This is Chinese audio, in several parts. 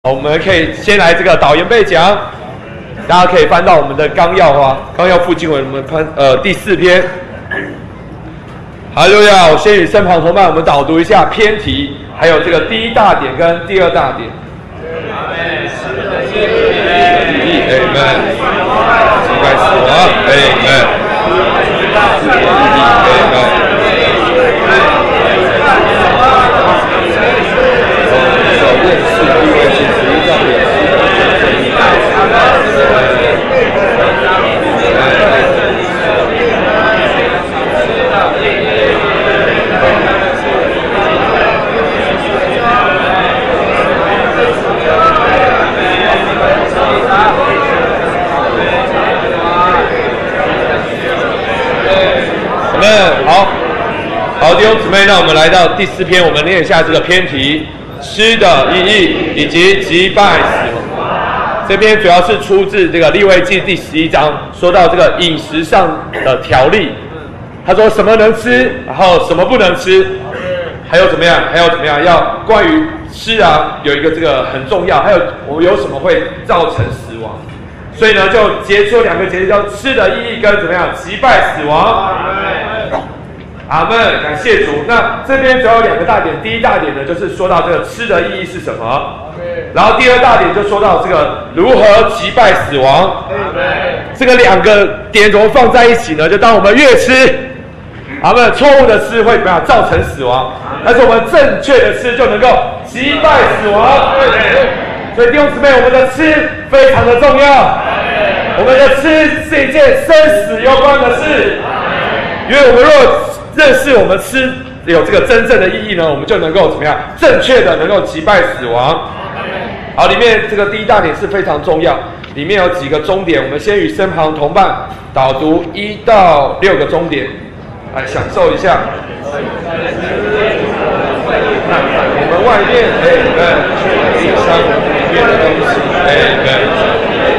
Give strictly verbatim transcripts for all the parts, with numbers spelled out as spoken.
我们可以先来这个导言背讲，大家可以翻到我们的纲要哈，纲要附近我们翻呃第四篇。哈利路亚！我先与身旁同伴我们导读一下篇题，还有这个第一大点跟第二大点。阿门。敬拜死亡。阿门。好，好，弟兄姊妹，那我们来到第四篇，我们念一下这个篇题：吃的意义以及击败死亡。这篇主要是出自这个利未记第十一章，说到这个饮食上的条例。他说什么能吃，然后什么不能吃，还有怎么样，还有怎么样，要关于吃啊，有一个这个很重要，还有我们有什么会造成死亡。所以呢，就结出两个节，叫吃的意义跟怎么样击败死亡。阿们，感谢主。那这边主要有两个大点，第一大点呢，就是说到这个吃的意义是什么，然后第二大点就说到这个如何击败死亡。这个两个点怎么放在一起呢？就当我们越吃，阿们，错误的吃会怎么样造成死亡，但是我们正确的吃就能够击败死亡。所以弟兄姊妹，我们的吃非常的重要，我们的吃是一件生死攸关的事，因为我们若认识我们吃有这个真正的意义呢，我们就能够怎么样正确的能够击败死亡。好，里面这个第一大点是非常重要，里面有几个终点，我们先与身旁同伴导读一到六个终点，来享受一下。我们外面哎对，影响我们里面的东西哎对。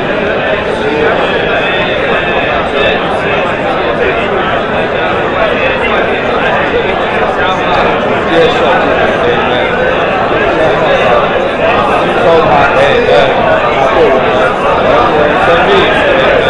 接受，哎对，接受它，哎对，它对我们生命。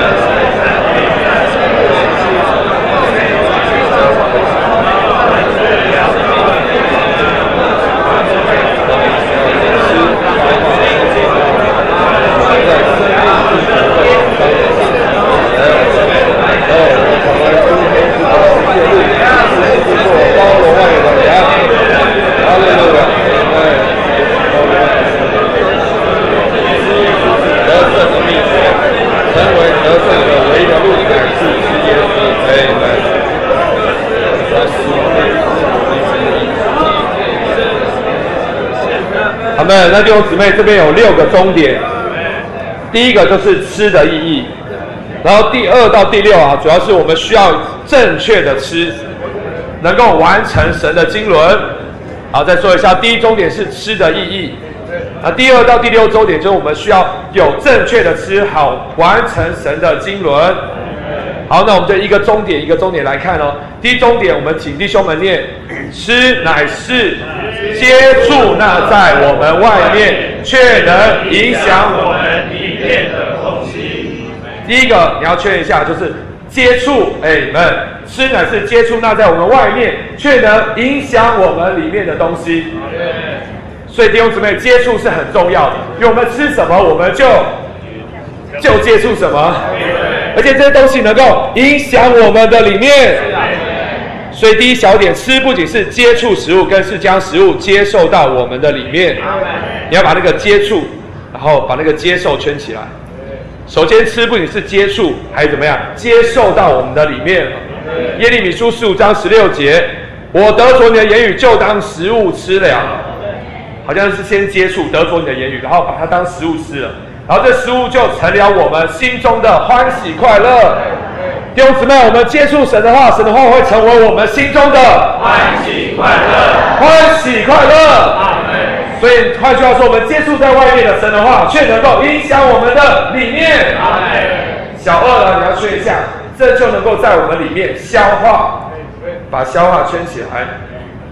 好的，那弟兄姊妹，这边有六个终点。第一个就是吃的意义，然后第二到第六啊，主要是我们需要正确的吃，能够完成神的经纶。好，再说一下，第一终点是吃的意义，啊，第二到第六终点就是我们需要有正确的吃，好完成神的经纶。好，那我们就一个终点一个终点来看哦。第一终点，我们请弟兄们念：吃乃是接触那在我们外面，却能影响我们里面的东西。第一个你要确认一下，就是接触，哎们，吃乃是接触那在我们外面，却能影响我们里面的东西。所以弟兄姊妹，接触是很重要的，因为我们吃什么，我们就就接触什么，而且这些东西能够影响我们的里面。所以第一小点，吃不仅是接触食物，更是将食物接受到我们的里面。你要把那个接触，然后把那个接受圈起来。首先，吃不仅是接触，还怎么样？接受到我们的里面。耶利米书十五章十六节，我得着你的言语，就当食物吃了。好像是先接触，得着你的言语，然后把它当食物吃了，然后这食物就成了我们心中的欢喜快乐。弟兄姊妹，我们接触神的话，神的话会成为我们心中的欢喜快乐，欢喜快乐。所以换句话说，我们接触在外面的神的话，却能够影响我们的里面。小二呢，你要确一下，这就能够在我们里面消化，把消化圈起来。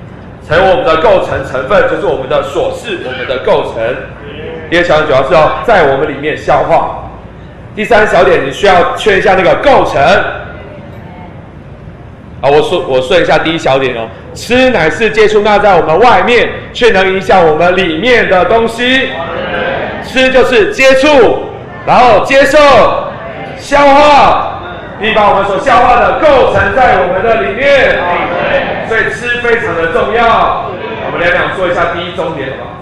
成为我们的构成成分，就是我们的所是，我们的构成。第二小点主要是要在我们里面消化。第三小点，你需要确认一下那个构成。啊，我说我说一下第一小点哦，吃乃是接触那在我们外面，却能影响我们里面的东西。吃就是接触，然后接受、消化，并把我们所消化的构成在我们的里面。所以吃非常的重要。我们来两说一下第一重点吧。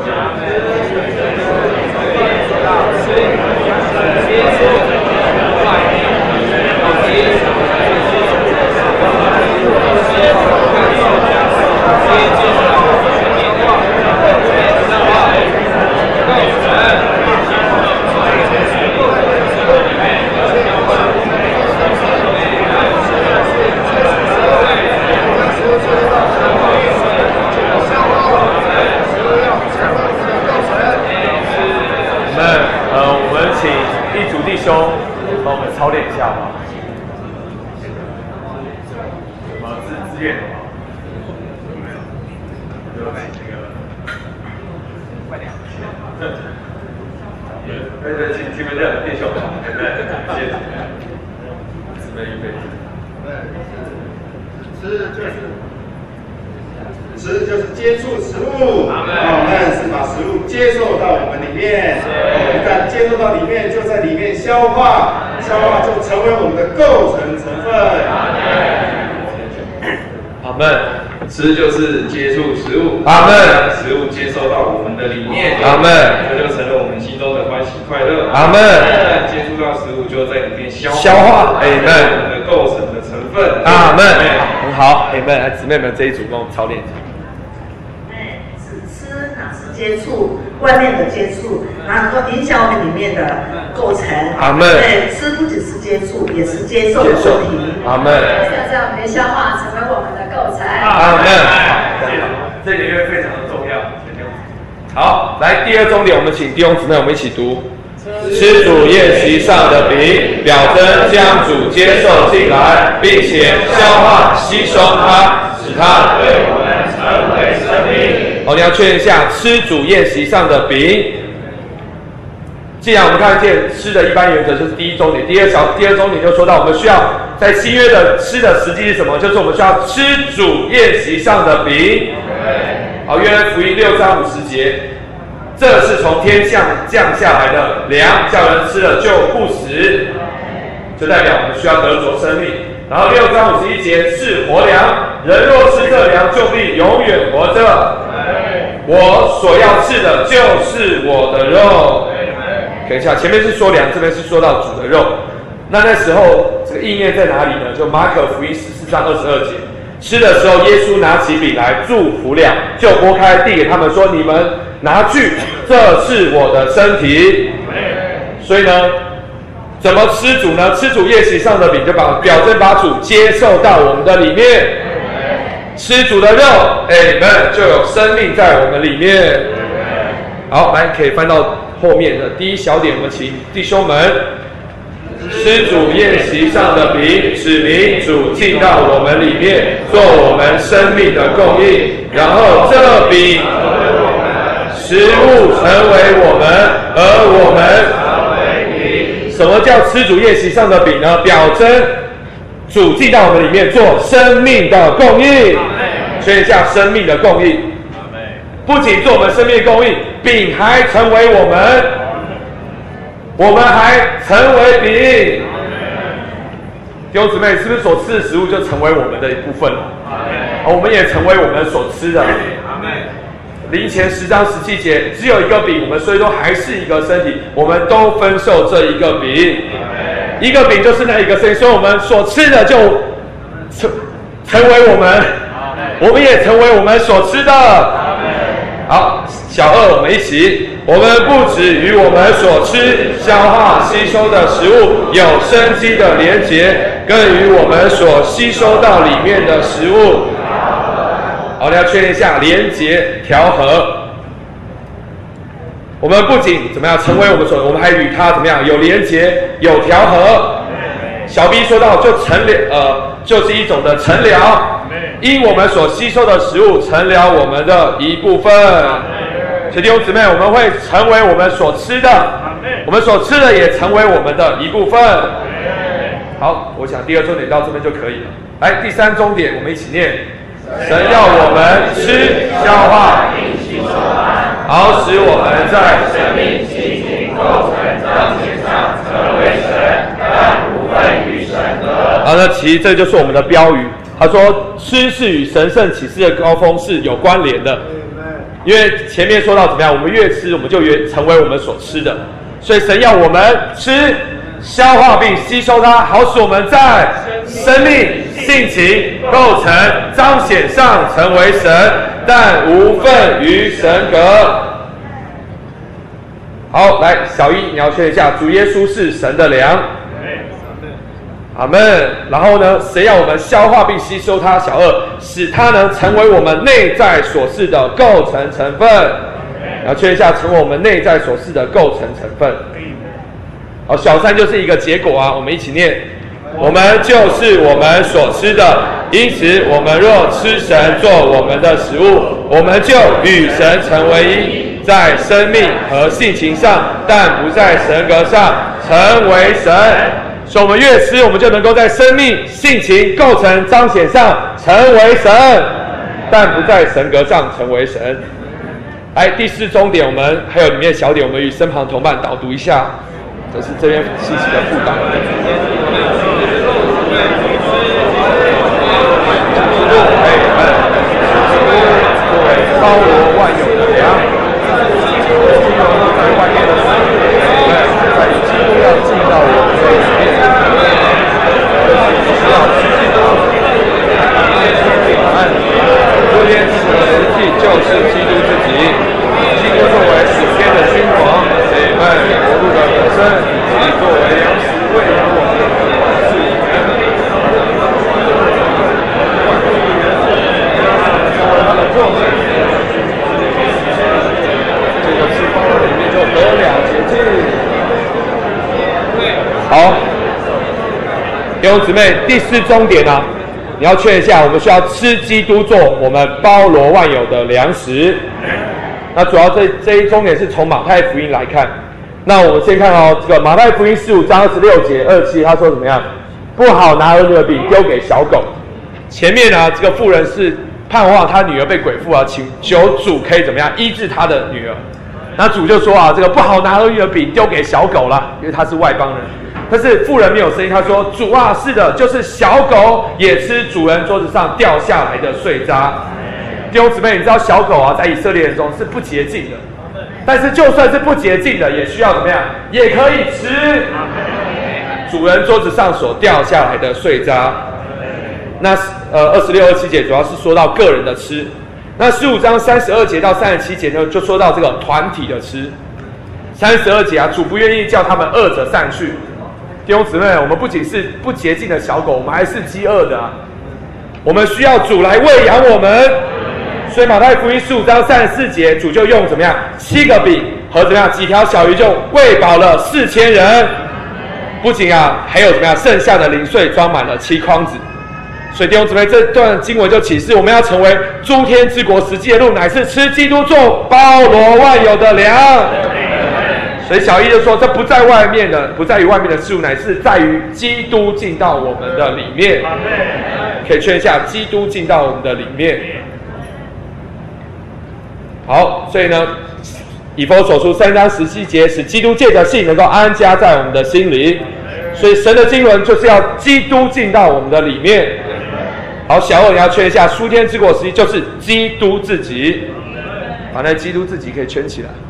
帮我们操练一下吧。什么自自愿的吗？快点。对对，请请们这弟兄，对不对？谢谢。姊妹预备。 吃就是吃就是接触食物，我们是把食物接受到我们里面，一旦接受到里面，就在里面消化。消化就成为我们的构成成分。 阿门。 吃就是接触食物， 阿门。 让食物接受到我们的里面， 阿门。 这就成了我们心中的欢喜快乐， 阿门。 接触到食物就在里面消化， 消化，阿门。 我们的构成的成分， 阿门。很好，阿门。来，姊妹们这一组跟我们操练一下。 只吃哪是接触外面的接触，然后影响我们里面的构成。 阿门。 对，吃不只是接触，也是接受的问题。 阿门。 在我们消化成为我们的构成。 阿门。这里面非常的重要。好，来第二重点，我们请弟兄姊妹我们一起读。吃主宴席上的饼，表征将主接受进来，并且消化吸收它，使它对我们成为生命。好，你要确认一下，吃主宴席上的饼。既然我们看见吃的一般原则就是第一重点，第二小第二重点就说到我们需要在新约的吃的实际是什么？就是我们需要吃主宴席上的饼。好，约翰福音六章五十节。这是从天上降下来的粮，叫人吃了就不死，就代表我们需要得着生命。然后六章五十一节是活粮，人若吃这粮，就必永远活着。我所要吃的就是我的肉。看一下，前面是说粮，这边是说到主的肉。那那时候这个意念在哪里呢？就马可福音十四章二十二节，吃的时候，耶稣拿起饼来祝福了，就拨开递给他们说：“你们拿去，这是我的身体。”所以呢，怎么吃主呢？吃主宴席上的饼，就把表征把主接受到我们的里面。吃主的肉，哎们就有生命在我们里面。好，来可以翻到后面的第一小点，我们请弟兄们吃主宴席上的饼，指明主进到我们里面，做我们生命的供应。然后这饼食物成为我们，而我们什么叫吃主宴席上的饼呢？表征主进到我们里面，做生命的供应。所以叫生命的供应，不仅做我们生命的供应，饼还成为我们，我们还成为饼。弟兄姊妹，是不是所吃的食物就成为我们的一部分了？我们也成为我们所吃的。林前十章十七节，只有一个饼，我们所以说还是一个身体，我们都分受这一个饼。一个饼就是那一个身体，所以我们所吃的就成成为我们，我们也成为我们所吃的。好，小二，我们一起，我们不止与我们所吃、消化、吸收的食物有生机的连结，更与我们所吸收到里面的食物。好，你要确认一下连结调和。我们不仅怎么样成为我们所，我们还与它怎么样有连结、有调和。小 B 说到，就成了，呃，就是一种的成了。 因我们所吸收的食物成了我们的一部分。所以弟兄姊妹，我们会成为我们所吃的，我们所吃的也成为我们的一部分。好，我想第二重点到这边就可以了。来，第三重点，我们一起念：神要我们吃、消化并吸收它，好使我们在生命、性情、构成、彰显上成为神，但无分与神隔。好，那其实这就是我们的标语。他说，吃是与神圣启示的高峰是有关联的。因为前面说到怎么样，我们越吃，我们就越成为我们所吃的，所以神要我们吃、消化并吸收它，好使我们在生命、性情、构成、彰显上成为神，但无份与神隔。好，来小一，你要确认一下，主耶稣是神的粮。阿们。然后呢，谁要我们消化并吸收它？小二，使它能成为我们内在所示的构成成分。要确认一下，成为我们内在所示的构成成分。好，小三就是一个结果啊，我们一起念：我们就是我们所吃的，因此我们若吃神做我们的食物，我们就与神成为一，在生命和性情上，但不在神格上成为神。所以我们越吃，我们就能够在生命、性情、构成、彰显上成为神，但不在神格上成为神。来，第四重点，我们还有里面的小点，我们与身旁同伴导读一下，这是这边信息的附档。作为包罗万有的粮，在外面的食物，在基督要进到我们的里面。昨天吃的实际就是基督自己，基督作为属天的君王，谁们国度的本身，以及作为粮食喂养我们的是你们。成为他的过程，这个吃包里面就得了洁净。好，弟兄姊妹，第四重点呢、啊？你要确认一下，我们需要吃基督做我们包罗万有的粮食。那主要这这一重点是从马太福音来看。那我们先看哦，这个马太福音十五章二十六节二七，他说怎么样？不好拿儿女的饼丢给小狗。前面呢，这个妇人是盼望他女儿被鬼附啊，请求主可以怎么样医治他的女儿。那主就说啊，这个不好拿儿女的饼丢给小狗啦，因为他是外邦人。但是妇人没有声音，她说：“主啊，是的，就是小狗也吃主人桌子上掉下来的碎渣。”弟兄姊妹，你知道小狗啊，在以色列人中是不洁净的，但是就算是不洁净的，也需要怎么样？也可以吃主人桌子上所掉下来的碎渣。那呃，二十六、二七节主要是说到个人的吃。那十五章三十二节到三十七节呢，就说到这个团体的吃。三十二节啊，主不愿意叫他们饿着散去。弟兄姊妹，我们不仅是不洁净的小狗，我们还是饥饿的啊！我们需要主来喂养我们。所以马太福音十五章三十四节，主就用怎么样七个饼和怎么样几条小鱼，就喂饱了四千人。不仅啊，还有怎么样剩下的零碎装满了七筐子。所以弟兄姊妹，这段经文就启示我们要成为诸天之国实际的路，乃是吃基督做包罗万有的粮。所以小一就说，这不在外面的，不在于外面的事物，乃是在于基督进到我们的里面。可以确认一下，基督进到我们的里面。好，所以呢，以弗所书三章十七节，使基督借着信能够安家在我们的心里。所以神的经纶就是要基督进到我们的里面。好，小二你要确认一下，诸天之国实际就是基督自己，把那基督自己可以圈起来。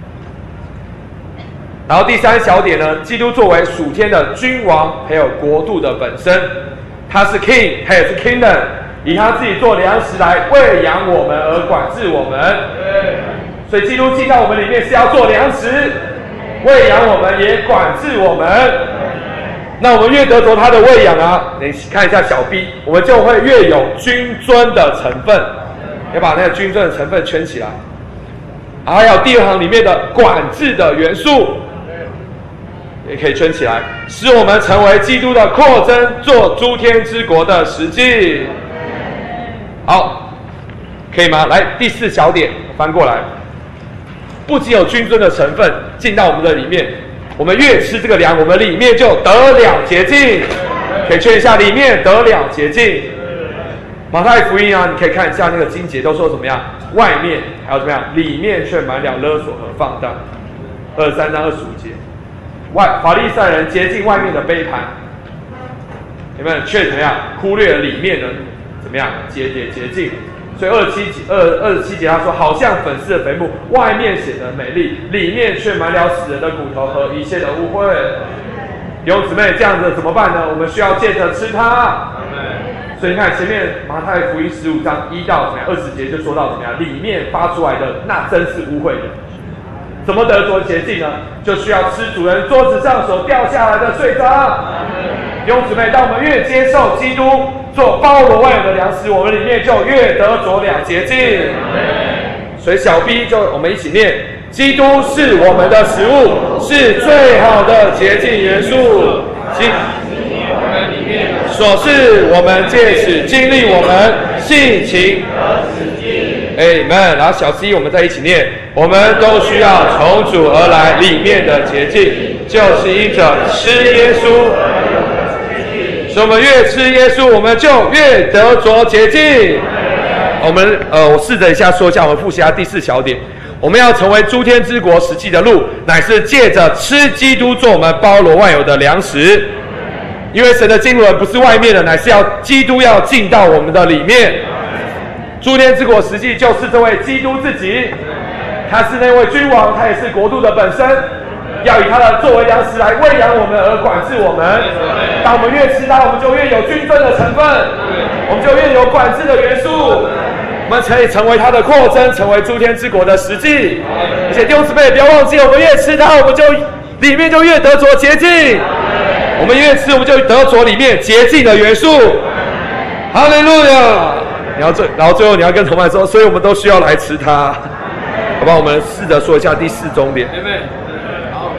然后第三小点呢，基督作为属天的君王，还有国度的本身，他是 king， 他也是 kingdom， 以他自己做粮食来喂养我们而管制我们。所以基督进到我们里面是要做粮食，喂养我们，也管制我们。那我们越得着他的喂养啊，你看一下小 B， 我们就会越有君尊的成分，要把那个君尊的成分圈起来。还有第二行里面的管制的元素，也可以圈起来，使我们成为基督的扩增，做诸天之国的实际。 好，可以吗？来，第四小点，翻过来，不仅有君尊的成分进到我们的里面，我们越吃这个粮，我们里面就得两洁净。可以确认一下，里面得两洁净。马太福音啊，你可以看一下那个经节都说怎么样？外面还有怎么样？里面却满了勒索和放荡。二十三章二十五节，外法利赛人洁净外面的杯盘，你们却怎么样？忽略了里面的怎么样？洁洁洁净。所以二十七节二二十七节他说，好像粉饰的坟墓，外面显得美丽，里面却满了死人的骨头和一切的污秽。弟兄姊妹，这样子怎么办呢？我们需要借着吃它。所以你看前面马太福音十五章一到怎么样二十节就说到怎么样，里面发出来的那真是污秽的。怎么得着洁净呢？就需要吃主人桌子上所掉下来的碎渣。弟兄姊妹，当我们越接受基督做包罗万有的粮食，我们里面就越得着两洁净。所以小 B 就我们一起念：基督是我们的食物，是最好的洁净元素。基所是我们借此经历我们性情。Amen。然后小 C 我们再一起念：我们都需要从主而来里面的洁净，就是因着吃耶稣。所以我们越吃耶稣，我们就越得着洁净。我们呃，我试着一下说一下，我们复习一下第四小点。我们要成为诸天之国实际的路，乃是借着吃基督做我们包罗万有的粮食。因为神的经纶不是外面的，乃是要基督要进到我们的里面。诸天之国实际就是这位基督自己，他是那位君王，他也是国度的本身，要以他的作为粮食来喂养我们而管制我们。当我们越吃它，我们就越有君尊的成分，我们就越有管制的元素，我们可以成为他的扩增，成为诸天之国的实际。而且弟兄姊妹不要忘记，我们越吃它，我们就里面就越得着洁净。我们越吃，我们就得着里面洁净的元素。哈利路亚！你要最，然后最后你要跟同伴说，所以我们都需要来吃它，好不好？我们试着说一下第四重点。 好，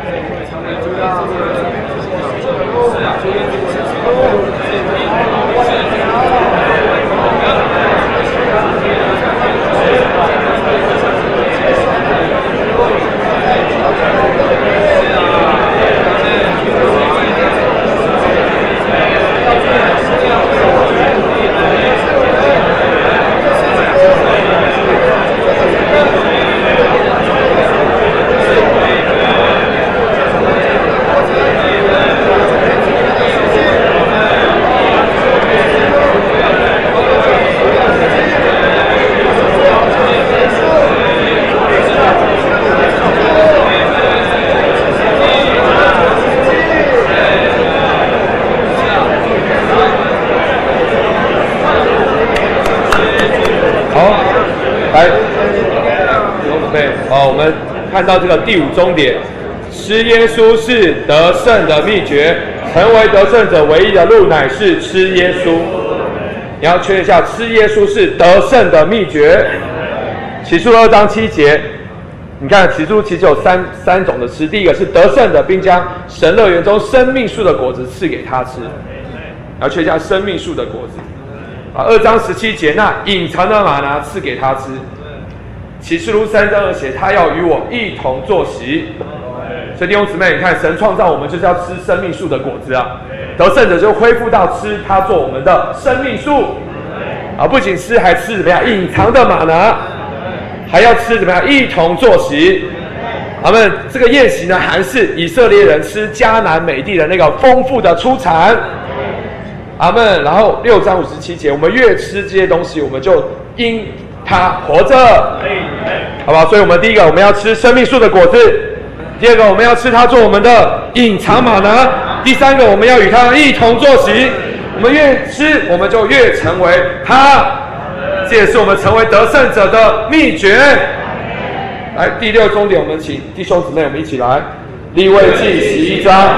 看到这个第五终点，吃耶稣是得胜的秘诀，成为得胜者唯一的路乃是吃耶稣。你要确认一下，吃耶稣是得胜的秘诀。启示录二章七节，你看启示录其实有三三种的吃，第一个是得胜的，并将神乐园中生命树的果子赐给他吃。要确认一下生命树的果子。啊，二章十七节，那隐藏的玛拿赐给他吃。启示录三章二节，他要与我一同坐席。所以弟兄姊妹，你看神创造我们就是要吃生命树的果子啊，得胜者就恢复到吃他做我们的生命树啊，不仅吃还吃怎么样隐藏的玛拿，还要吃怎么样一同坐席。他们这个宴席呢，还是以色列人吃迦南美地的那个丰富的出产。阿们。然后六章五十七节，我们越吃这些东西，我们就因他活着，好不好？所以我们第一个我们要吃生命树的果子，第二个我们要吃它做我们的隐藏玛拿，第三个我们要与他一同坐席。我们越吃，我们就越成为他，这也是我们成为得胜者的秘诀。来，第六终点，我们请弟兄姊妹，我们一起来。利未记十一章，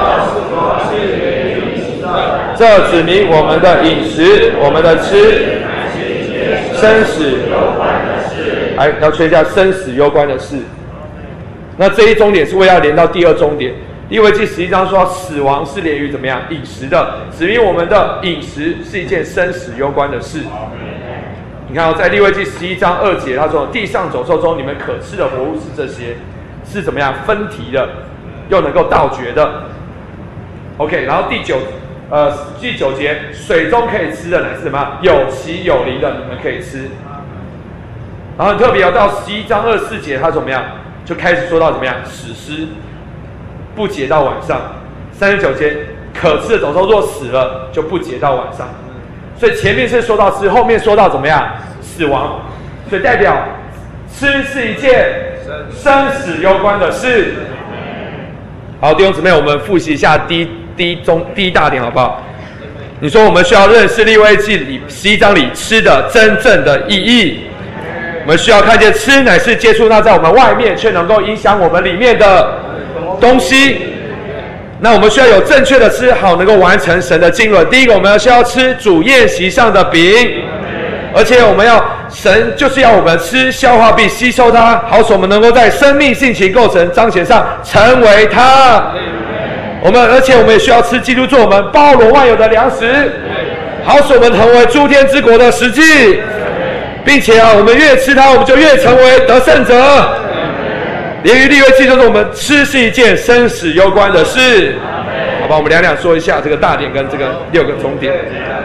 这指明我们的饮食，我们的吃，生死来要确认一下生死攸关的事。那这一终点是为了连到第二终点。利未记十一章说，死亡是连于怎么样饮食的，指明我们的饮食是一件生死攸关的事。 你看哦，在利未记十一章二节，他说：“地上走兽中，你们可吃的活物是这些，是怎么样分蹄的，又能够倒嚼的。” OK， 然后第九呃第九节，水中可以吃的乃是什么？有鳍有鳞的，你们可以吃。然后很特别哦，到十一章二十四节，他怎么样？就开始说到怎么样死尸，不结到晚上。三十九节，可吃的走兽若死了，就不结到晚上。所以前面是说到吃，后面说到怎么样死亡，所以代表吃是一件生死攸关的事。好，弟兄姊妹，我们复习一下第一第一中第一大点好不好？你说我们需要认识利未记里十一章里吃的真正的意义，我们需要看见吃乃是接触那在我们外面却能够影响我们里面的东西。那我们需要有正确的吃，好能够完成神的经纶。第一个，我们需要吃主宴席上的饼，而且我们要神就是要我们吃消化并吸收它，好使我们能够在生命性情构成彰显上成为它。我们而且我们也需要吃基督做我们包罗万有的粮食，好使我们成为诸天之国的实际，并且啊，我们越吃它，我们就越成为得胜者。连于利未记就是我们吃是一件生死攸关的事，好吧？我们两两说一下这个大点跟这个六个重点。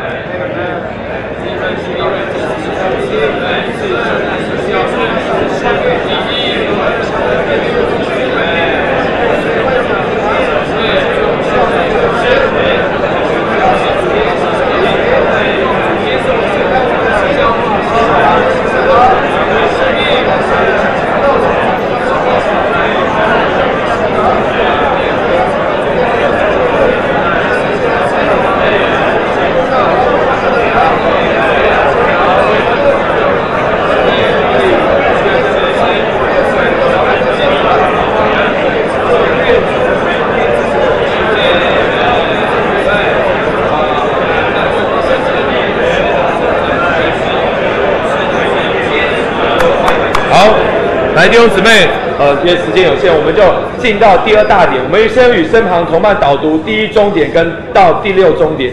来，弟兄姊妹，呃，因为时间有限，我们就进到第二大点。我们先与身旁同伴导读第一终点跟到第六终点。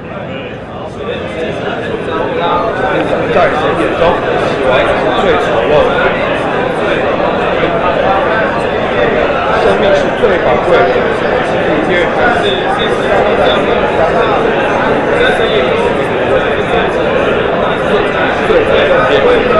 在神眼中，死亡是最丑陋的，生命是最宝贵的。因为它是是最最重点。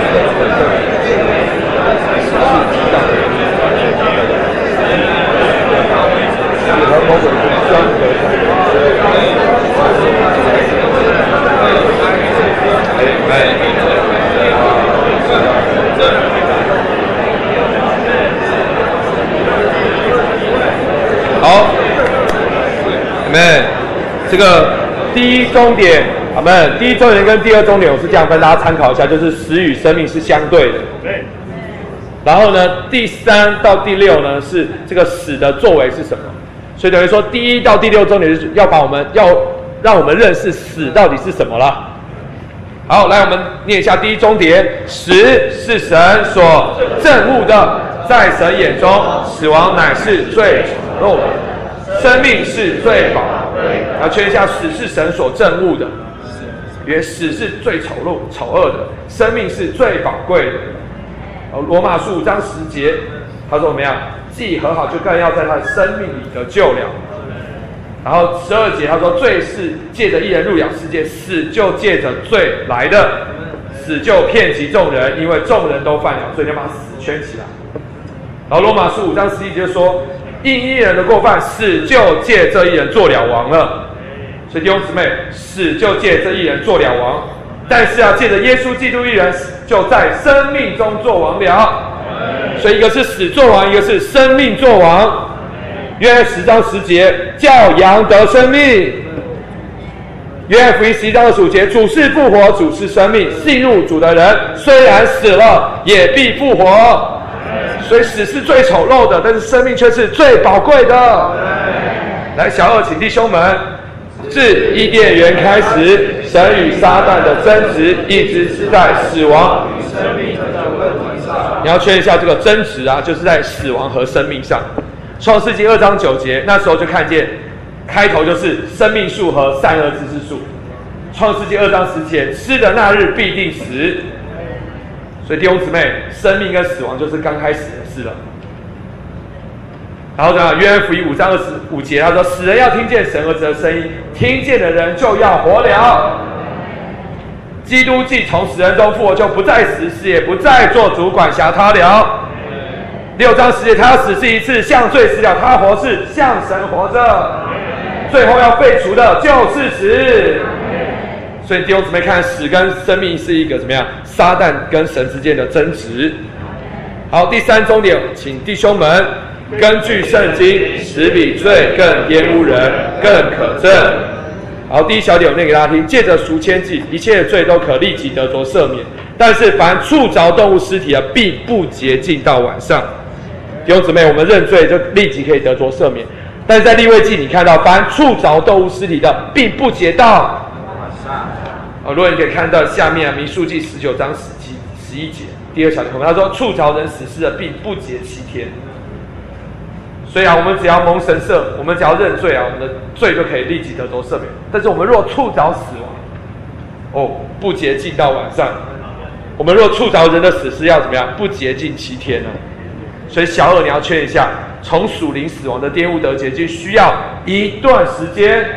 好，阿们，这个第一终点，阿们，第一终点跟第二终点，我是这样跟大家参考一下，就是死与生命是相对的。然后呢，第三到第六呢是这个死的作为是什么？所以等于说，第一到第六终点就是要把我们要让我们认识死到底是什么了。好，来我们念一下第一终点：死是神所憎恶的，在神眼中，死亡乃是最丑陋的，生命是最宝贵的。要确认一下，死是神所憎恶的，因为死是最丑陋、丑恶的，生命是最宝贵的。罗马书五章十节，他说怎么样？既和好，就更要在他的生命里得救了。然后十二节他说，罪是借着一人入了世界，死就借着罪来的，死就遍及众人，因为众人都犯了，所以你要把死圈起来。然后罗马书五章十一节就说，因一人的过犯，死就借这一人做了王了。所以弟兄姊妹，死就借这一人做了王，但是要借着耶稣基督一人，就在生命中做王了。所以一个是死做王，一个是生命做王。约翰十章十节，叫羊得生命。约翰福音十一章二十五节，主是复活，主是生命，信入主的人虽然死了，也必复活。所以死是最丑陋的，但是生命却是最宝贵的。来，小二，请弟兄们，自伊甸园开始，神与撒旦的争执一直是在死亡与生命的问题上。你要确认一下这个争执啊，就是在死亡和生命上。创世纪二章九节，那时候就看见开头就是生命树和善恶知识树， 创世纪二章十节，吃的那日必定死。所以弟兄姊妹，生命跟死亡就是刚开始的事了。然后呢，约翰福音五章二十五节，他说：“死人要听见神儿子的声音，听见的人就要活了。”基督既从死人中复活，就不再死，死也不再做主管辖他了。六章十节，他死是一次，向罪死了；他活是向神活着。最后要废除的就是死。所以弟兄姊妹看，死跟生命是一个怎么样？撒旦跟神之间的争执。好，第三重点，请弟兄们根据圣经，死比罪更玷污人，更可憎。好，第一小点我念给大家听：借着赎愆祭，一切的罪都可立即得着赦免，但是凡触着动物尸体的，并不洁净到晚上。弟兄姊妹，我们认罪就立即可以得着赦免，但是在利未记你看到，凡触着动物尸体的，并不洁到晚上。哦，如果你可以看到下面啊，民数记十九章十七十一节第二小节，他说触着人死尸的，并不洁七天。所以啊，我们只要蒙神赦，我们只要认罪啊，我们的罪就可以立即得着赦免。但是我们若触着死亡，哦，不洁净到晚上。我们若触着人的死尸，要怎么样？不洁净七天呢？所以小二你要确认一下，从属灵死亡的玷污得洁净，需要一段时间。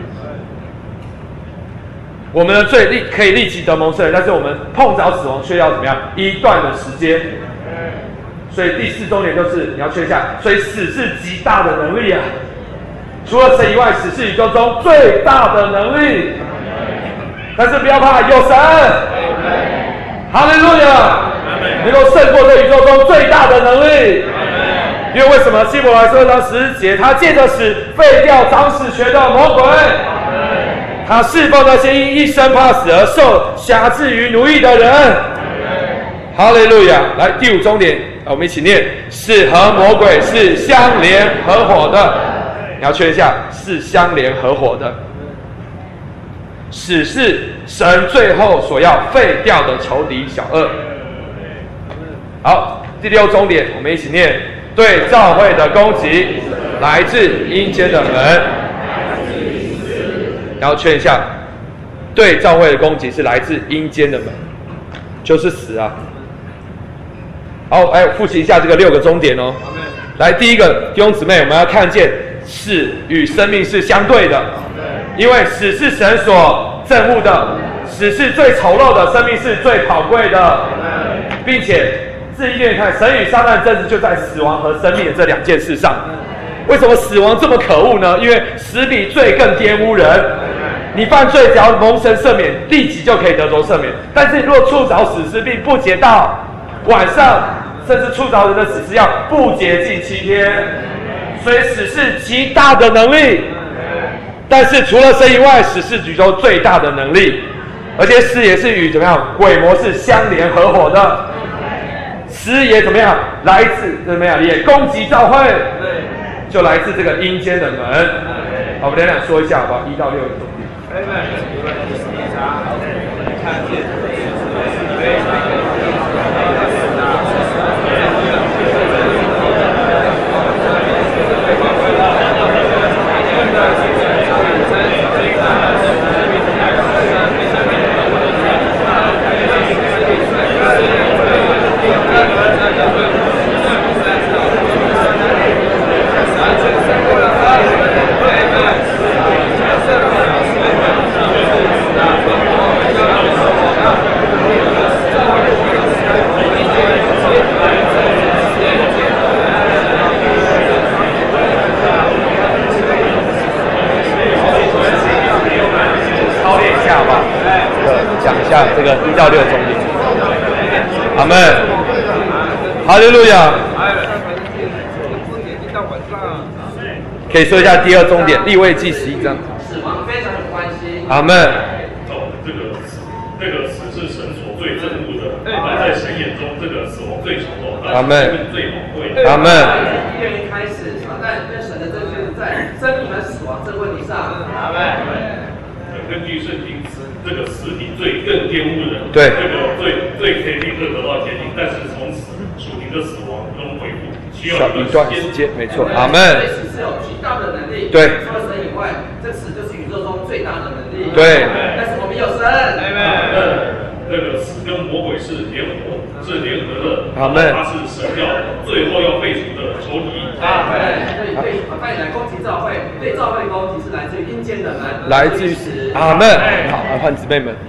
我们的罪立可以立即得蒙赦免，但是我们碰着死亡却要怎么样？一段的时间。所以第四重点就是你要确认一下，所以死是极大的能力啊！除了神以外，死是宇宙中最大的能力。但是不要怕，有神，哈利路亚，能够胜过这宇宙中最大的能力。因为为什么？希伯来书二章十节，他借着死废掉掌死权的魔鬼，他释放那些因一生怕死而受辖制于奴役的人。哈利路亚！来，第五重点。我们一起念：死和魔鬼是相连合伙的。你要确认一下，是相连合伙的。死是神最后所要废掉的仇敌小恶。好，第六重点，我们一起念：对教会的攻击来自阴间的门。然后确认一下，对教会的攻击是来自阴间的门，就是死啊。好，哎，复习一下这个六个终点哦。来，第一个，弟兄姊妹，我们要看见死与生命是相对的，因为死是神所憎恶的，死是最丑陋的，生命是最宝贵的，并且自一点看，神与撒旦争执就在死亡和生命的这两件事上。为什么死亡这么可恶呢？因为死比罪更玷污人。你犯罪只要蒙神赦免，立即就可以得着赦免。但是如果触着死尸并不洁到晚上，甚至触着人的死尸要不洁净七天，所以死是极大的能力。但是除了神以外，死是宇宙最大的能力，而且死也是与怎么样鬼魔是相连合伙的。死也怎么样来自怎么样也攻击教会，就来自这个阴间的门。好，我们两两说一下好不好？一到六个重点。看见。这个一到六重点，阿们，哈利路亚。可以说一下第二重点，利未记十一章。 死亡非常有关系。 阿们。 哦，这个死，这个死是神所最憎恶的，而在神眼中，这个死亡最丑陋， 阿们， 最宝贵的。 阿们。 一月一开始，撒旦跟神的争执在生命和死亡这个问题上。阿们。 根据圣经，这个实体罪更玷污人， 对， 这个罪罪可以立刻得到洁净，但是从死属灵的死亡中恢复需要一段时间， 没错，阿门。 死是有极大的能力， 对， 除了神以外，这死就是宇宙中最大的能力， 对。 但是我们有神。 那个死跟魔鬼是联合，是联合的。 阿门。 他是神要最后要废除的仇敌。 阿门。所以对派来攻击教会，对教会的攻击是来自于阴间的人， 来自于死。阿门。好，来换姊妹们。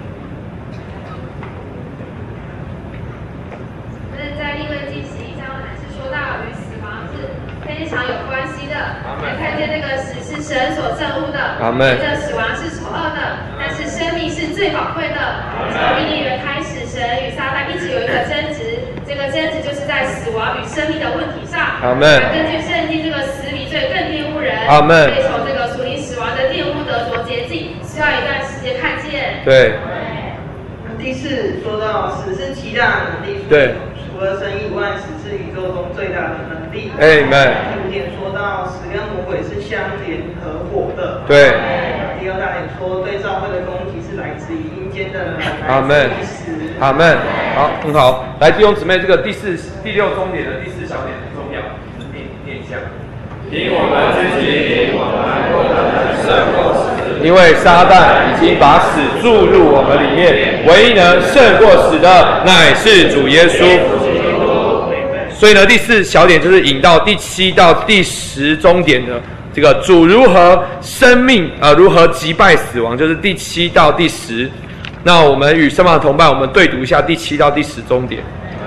在利未记十一章乃是说到与死亡是非常有关系的。来看见这个死是神所憎恶的， 阿门。 这死亡是丑恶的，但是生命是最宝贵的。从伊甸园开始，神与撒旦一直有一个争执，这个争执就是在死亡与生命的问题上。 阿门。 根据圣经，这个死比罪更玷污人。 阿门。 所以从这个属灵死亡的玷污得着洁净，需要一段时间看见。 对。 第四说到死是极大的能力。 对。 除了神以外，死是宇宙中最大的能力。 Amen。 第五点说到死跟魔鬼是相联合伙的。 对。 第二大点说对教会的攻击是来自于阴间的人。 阿门。阿门。好，很好。来，弟兄姊妹，这个第四、第六中点的第四小点很重要，念念一下。 凭我们自己，我们不能胜过死。 因为撒旦已经把死注入我们里面，唯一能胜过死的乃是主耶稣。所以呢，第四小点就是引到第七到第十中点的这个主如何生命呃如何击败死亡，就是第七到第十。那我们与身旁的同伴，我们对读一下第七到第十中点。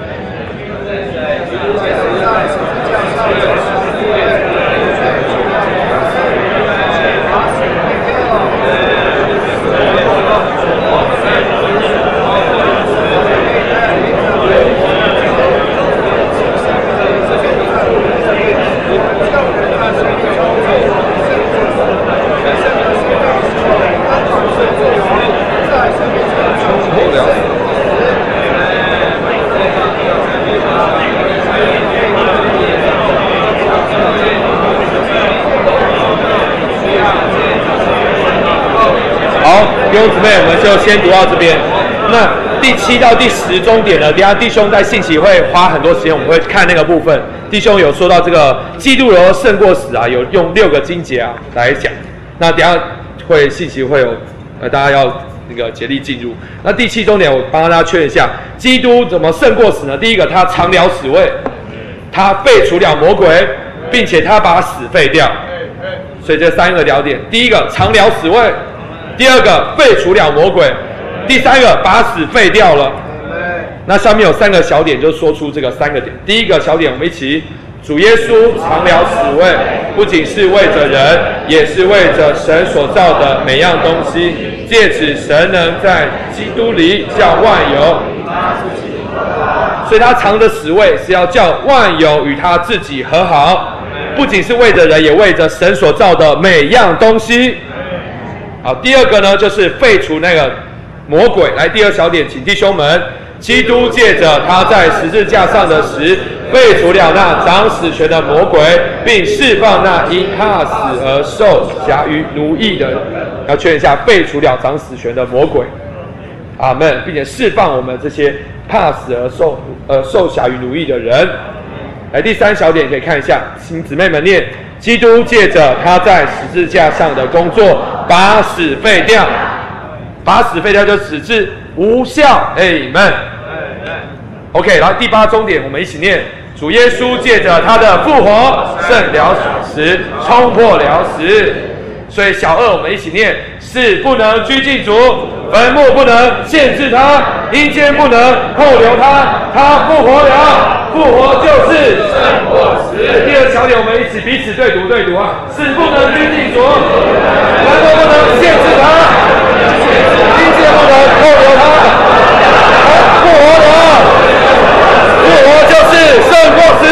弟兄姊妹，我们就先读到这边。那第七到第十中点呢，等一下弟兄在信息会花很多时间，我们会看那个部分。弟兄有说到这个基督如何胜过死啊，有用六个经节啊来讲。那等一下会信息会有，呃，大家要那个竭力进入。那第七中点，我帮大家确认一下，基督怎么胜过死呢？第一个，他尝了死味，他废除了魔鬼，并且他把死废掉。所以这三个聊点，第一个尝了死味。第二个废除了魔鬼，第三个把死废掉了。那上面有三个小点，就说出这个三个点。第一个小点，我们一起，主耶稣尝了死味，不仅是为着人，也是为着神所造的每样东西。借此神能在基督里叫万有，所以他尝的死味是要叫万有与他自己和好，不仅是为着人，也为着神所造的每样东西。好，第二个呢，就是废除那个魔鬼。来，第二小点，请弟兄们，基督借着他在十字架上的死，废除了那掌死权的魔鬼，并释放那因怕死而受辖于奴役的人。要确认一下，废除了掌死权的魔鬼。阿们，并且释放我们这些怕死而受呃受辖于奴役的人。来，第三小点可以看一下，请姊妹们念。基督借着他在十字架上的工作，把死废掉，把死废掉就使之无效。Amen。OK， 然后第八中点，我们一起念：主耶稣借着他的复活，胜了死，冲破了死。所以小二，我们一起念：死不能拘禁主，坟墓不能限制他，阴间不能扣留他，他复活了。复活就是胜过死。第二小点，我们一起彼此对读对读啊！死不能拘禁主，坟墓不能限制他，阴间不能扣留他，他复活了。复活就是胜过死。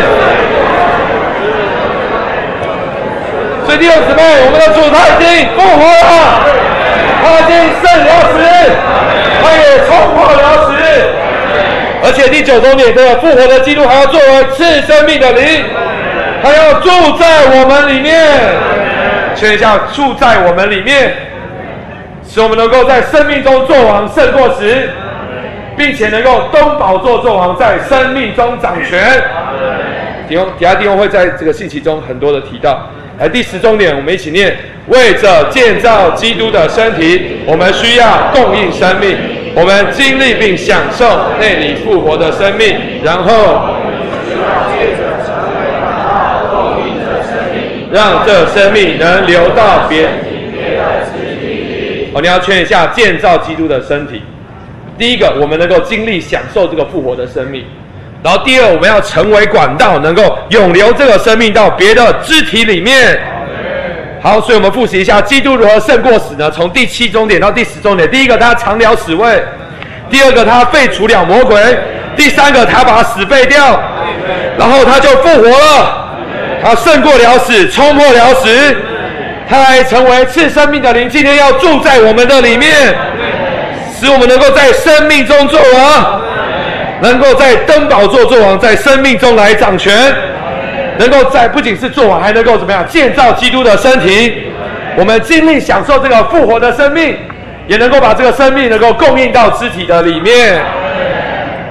所以弟兄姊妹，我们的主他已经复活了，他已经胜了死，他也冲破了死。而且第九中点，这个复活的基督还要作为赐生命的灵，他要住在我们里面，确认一下，住在我们里面，使我们能够在生命中作王，胜过死，并且能够东宝座作王，在生命中掌权。 弟兄，其他弟兄会在这个信息中很多的提到。来，第十重点，我们一起念：为着建造基督的身体，我们需要供应生命，我们经历并享受内里复活的生命，然后让这生命能流到别人。哦，你要圈一下建造基督的身体。第一个，我们能够经历享受这个复活的生命。然后第二，我们要成为管道，能够永流这个生命到别的肢体里面。好，所以我们复习一下基督如何胜过死呢？从第七终点到第十终点，第一个他尝了死味，第二个他废除了魔鬼，第三个他把死废掉，然后他就复活了，他胜过了死，冲破了死，他还成为赐生命的灵，今天要住在我们的里面，使我们能够在生命中作王。能够在登宝座作王，在生命中来掌权，能够在不仅是作王，还能够怎么样建造基督的身体。我们经历享受这个复活的生命，也能够把这个生命能够供应到肢体的里面。